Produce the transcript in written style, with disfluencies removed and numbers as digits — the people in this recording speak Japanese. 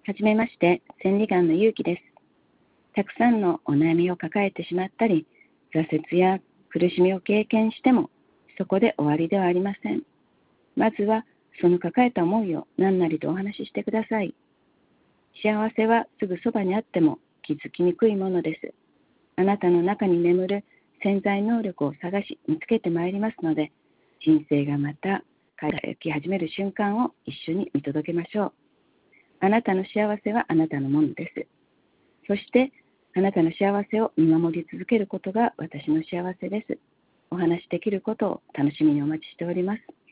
はじめまして、千里眼のゆうきです。たくさんのお悩みを抱えてしまったり、挫折や苦しみを経験しても、そこで終わりではありません。まずは、その抱えた思いを何なりとお話ししてください。幸せはすぐそばにあっても気づきにくいものです。あなたの中に眠る潜在能力を探し見つけてまいりますので、人生がまた輝き始める瞬間を一緒に見届けましょう。あなたの幸せはあなたのものです。そして、あなたの幸せを見守り続けることが私の幸せです。お話しできることを楽しみにお待ちしております。